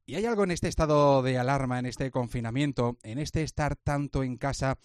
Y hay algo en este estado de alarma, en este confinamiento, en este estar tanto en casa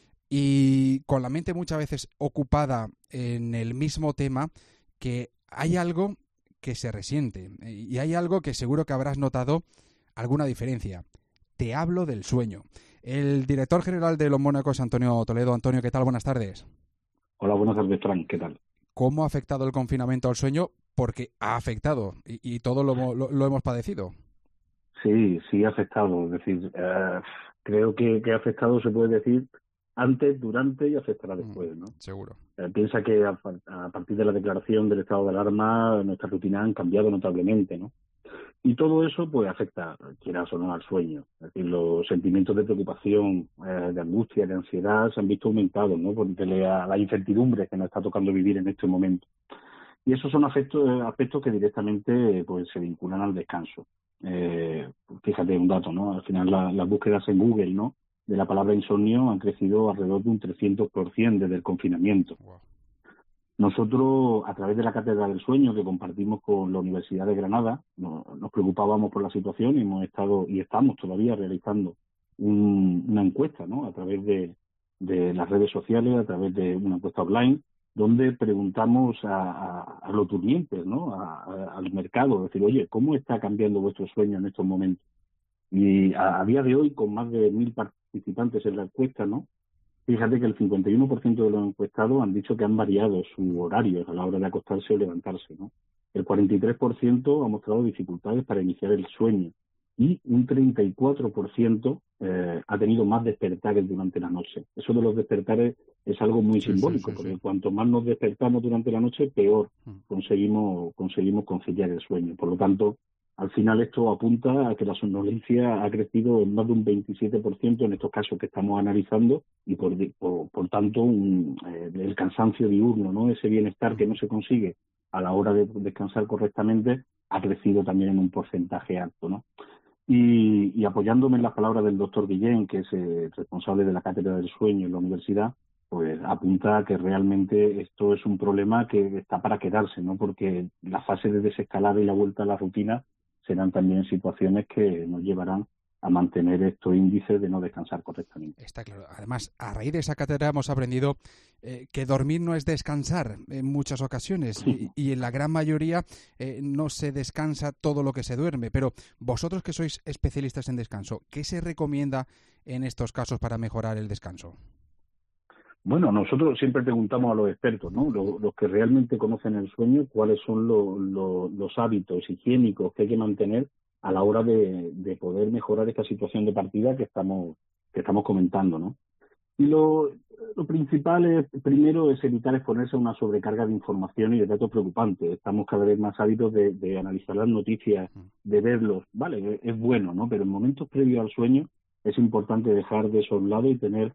y con la mente muchas veces ocupada en el mismo tema, que hay algo que se resiente y hay algo que seguro que habrás notado alguna diferencia. Te hablo del sueño. El director general de Los Mónacos, Antonio Toledo. Antonio, ¿qué tal? Buenas tardes. Hola, buenas tardes, Frank. ¿Qué tal? ¿Cómo ha afectado el confinamiento al sueño? Porque ha afectado y todo lo hemos padecido. Sí, ha afectado. Es decir, creo que ha afectado, se puede decir, antes, durante y afectará después, ¿no? Seguro. Piensa que a partir de la declaración del estado de alarma, nuestras rutinas han cambiado notablemente, ¿no? Y todo eso, pues, afecta, quieras o no, al sueño. Es decir, los sentimientos de preocupación, de angustia, de ansiedad se han visto aumentados, ¿no? Por la incertidumbre que nos está tocando vivir en este momento. Y esos son aspectos que directamente pues se vinculan al descanso. Fíjate un dato, ¿no? Al final las búsquedas en Google, ¿no? De la palabra insomnio han crecido alrededor de un 300% desde el confinamiento. Wow. Nosotros, a través de la Cátedra del Sueño que compartimos con la Universidad de Granada, nos preocupábamos por la situación y hemos estado y estamos todavía realizando una encuesta, ¿no? A través de las redes sociales, a través de una encuesta online, donde preguntamos a los durmientes, ¿no? Al mercado, decir, oye, ¿cómo está cambiando vuestro sueño en estos momentos? Y a día de hoy, con más de 1.000 participantes en la encuesta, ¿no? Fíjate que el 51% de los encuestados han dicho que han variado su horario a la hora de acostarse o levantarse, ¿no? El 43% ha mostrado dificultades para iniciar el sueño y un 34% ha tenido más despertares durante la noche. Eso de los despertares es algo muy simbólico, porque cuanto más nos despertamos durante la noche, peor conseguimos conciliar el sueño. Por lo tanto, al final esto apunta a que la somnolencia ha crecido en más de un 27% en estos casos que estamos analizando y por tanto el cansancio diurno, ¿no? Ese bienestar que no se consigue a la hora de descansar correctamente ha crecido también en un porcentaje alto, ¿no? Y apoyándome en las palabras del doctor Guillén, que es responsable de la Cátedra del Sueño en la universidad, pues apunta a que realmente esto es un problema que está para quedarse, ¿no? Porque la fase de desescalada y la vuelta a la rutina serán también situaciones que nos llevarán a mantener estos índices de no descansar correctamente. Está claro. Además, a raíz de esa cátedra hemos aprendido que dormir no es descansar en muchas ocasiones y en la gran mayoría no se descansa todo lo que se duerme. Pero vosotros que sois especialistas en descanso, ¿qué se recomienda en estos casos para mejorar el descanso? Bueno, nosotros siempre preguntamos a los expertos, ¿no? Los que realmente conocen el sueño, cuáles son los hábitos higiénicos que hay que mantener a la hora de poder mejorar esta situación de partida que estamos comentando, ¿no? Y lo principal primero es evitar exponerse a una sobrecarga de información y de datos preocupantes. Estamos cada vez más ávidos de analizar las noticias, de verlos. Vale, es bueno, ¿no? Pero en momentos previos al sueño es importante dejar de eso a un lado y tener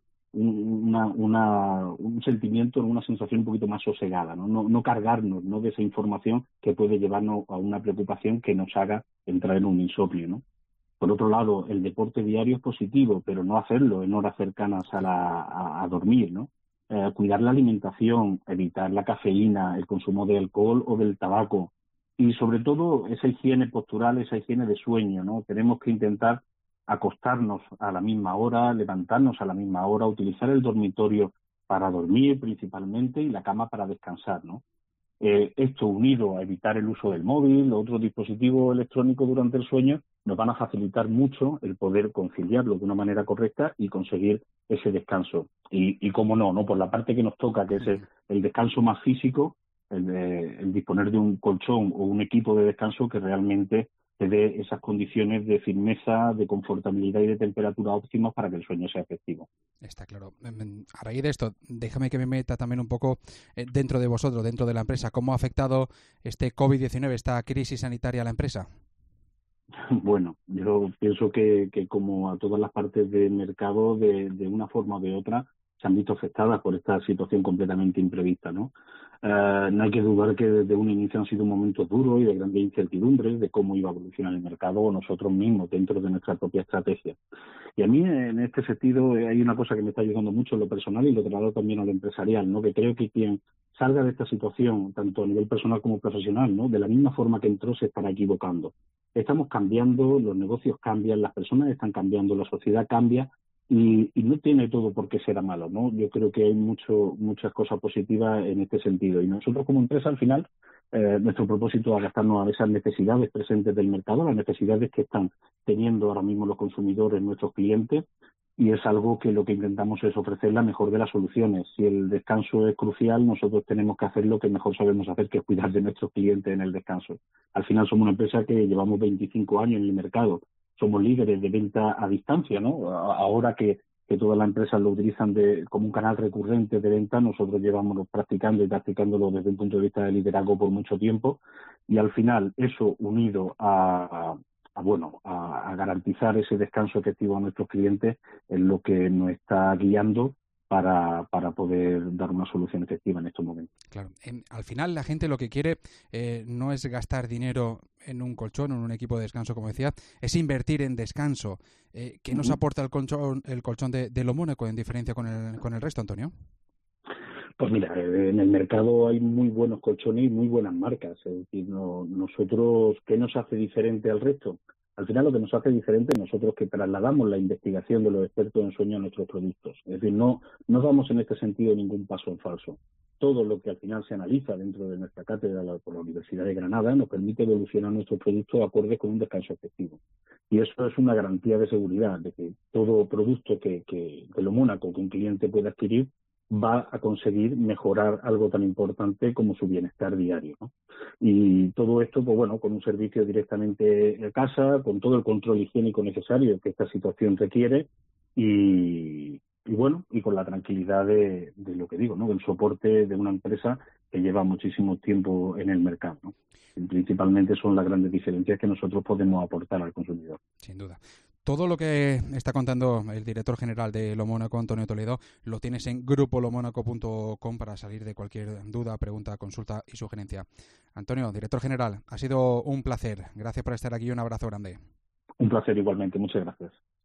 un sentimiento, una sensación un poquito más sosegada, ¿no? No cargarnos, ¿no?, de esa información que puede llevarnos a una preocupación que nos haga entrar en un insomnio, ¿no? Por otro lado, el deporte diario es positivo, pero no hacerlo en horas cercanas a dormir, ¿no? Cuidar la alimentación, evitar la cafeína, el consumo de alcohol o del tabaco y sobre todo esa higiene postural, esa higiene de sueño, ¿no? Tenemos que intentar acostarnos a la misma hora, levantarnos a la misma hora, utilizar el dormitorio para dormir principalmente y la cama para descansar, ¿no? Esto unido a evitar el uso del móvil o otros dispositivos electrónicos durante el sueño nos van a facilitar mucho el poder conciliarlo de una manera correcta y conseguir ese descanso. Y cómo no, por la parte que nos toca, que es el descanso más físico, el disponer de un colchón o un equipo de descanso que realmente te dé esas condiciones de firmeza, de confortabilidad y de temperatura óptimas para que el sueño sea efectivo. Está claro. A raíz de esto, déjame que me meta también un poco dentro de vosotros, dentro de la empresa. ¿Cómo ha afectado este COVID-19, esta crisis sanitaria a la empresa? Bueno, yo pienso que como a todas las partes del mercado, de una forma o de otra, se han visto afectadas por esta situación completamente imprevista, ¿no? No hay que dudar que desde un inicio han sido momentos duros y de grandes incertidumbres de cómo iba a evolucionar el mercado o nosotros mismos dentro de nuestra propia estrategia. Y a mí, en este sentido, hay una cosa que me está ayudando mucho en lo personal y lo traslado también a lo empresarial, ¿no? Que creo que quien salga de esta situación, tanto a nivel personal como profesional, ¿no? De la misma forma que entró, se estará equivocando. Estamos cambiando, los negocios cambian, las personas están cambiando, la sociedad cambia y no tiene todo por qué ser malo, ¿no? Yo creo que hay muchas cosas positivas en este sentido. Y nosotros como empresa, al final, nuestro propósito es adaptarnos a esas necesidades presentes del mercado, las necesidades que están teniendo ahora mismo los consumidores, nuestros clientes, y es algo que lo que intentamos es ofrecer la mejor de las soluciones. Si el descanso es crucial, nosotros tenemos que hacer lo que mejor sabemos hacer, que es cuidar de nuestros clientes en el descanso. Al final somos una empresa que llevamos 25 años en el mercado, somos líderes de venta a distancia, ¿no? Ahora que todas las empresas lo utilizan como un canal recurrente de venta, nosotros llevamos practicando y practicándolo desde un punto de vista de liderazgo por mucho tiempo, y al final eso unido a garantizar ese descanso efectivo a nuestros clientes es lo que nos está guiando para poder dar una solución efectiva en estos momentos. Claro, al final la gente lo que quiere no es gastar dinero en un colchón o en un equipo de descanso, como decía, es invertir en descanso. ¿Qué nos aporta el colchón de Lo Mónaco en diferencia con el resto, Antonio? Pues mira, en el mercado hay muy buenos colchones y muy buenas marcas. Es decir, nosotros, ¿qué nos hace diferente al resto? Al final lo que nos hace diferente es nosotros que trasladamos la investigación de los expertos en sueño a nuestros productos. Es decir, no damos en este sentido ningún paso en falso. Todo lo que al final se analiza dentro de nuestra cátedra por la Universidad de Granada nos permite evolucionar nuestros productos acordes con un descanso efectivo. Y eso es una garantía de seguridad, de que todo producto que de Lo Mónaco que un cliente pueda adquirir va a conseguir mejorar algo tan importante como su bienestar diario, ¿no? Y todo esto, pues bueno, con un servicio directamente a casa, con todo el control higiénico necesario que esta situación requiere y bueno, y con la tranquilidad de lo que digo, ¿no? Del soporte de una empresa que lleva muchísimo tiempo en el mercado, ¿no? Y principalmente son las grandes diferencias que nosotros podemos aportar al consumidor. Sin duda. Todo lo que está contando el director general de Lo Mónaco, Antonio Toledo, lo tienes en grupolomonaco.com para salir de cualquier duda, pregunta, consulta y sugerencia. Antonio, director general, ha sido un placer. Gracias por estar aquí y un abrazo grande. Un placer igualmente. Muchas gracias.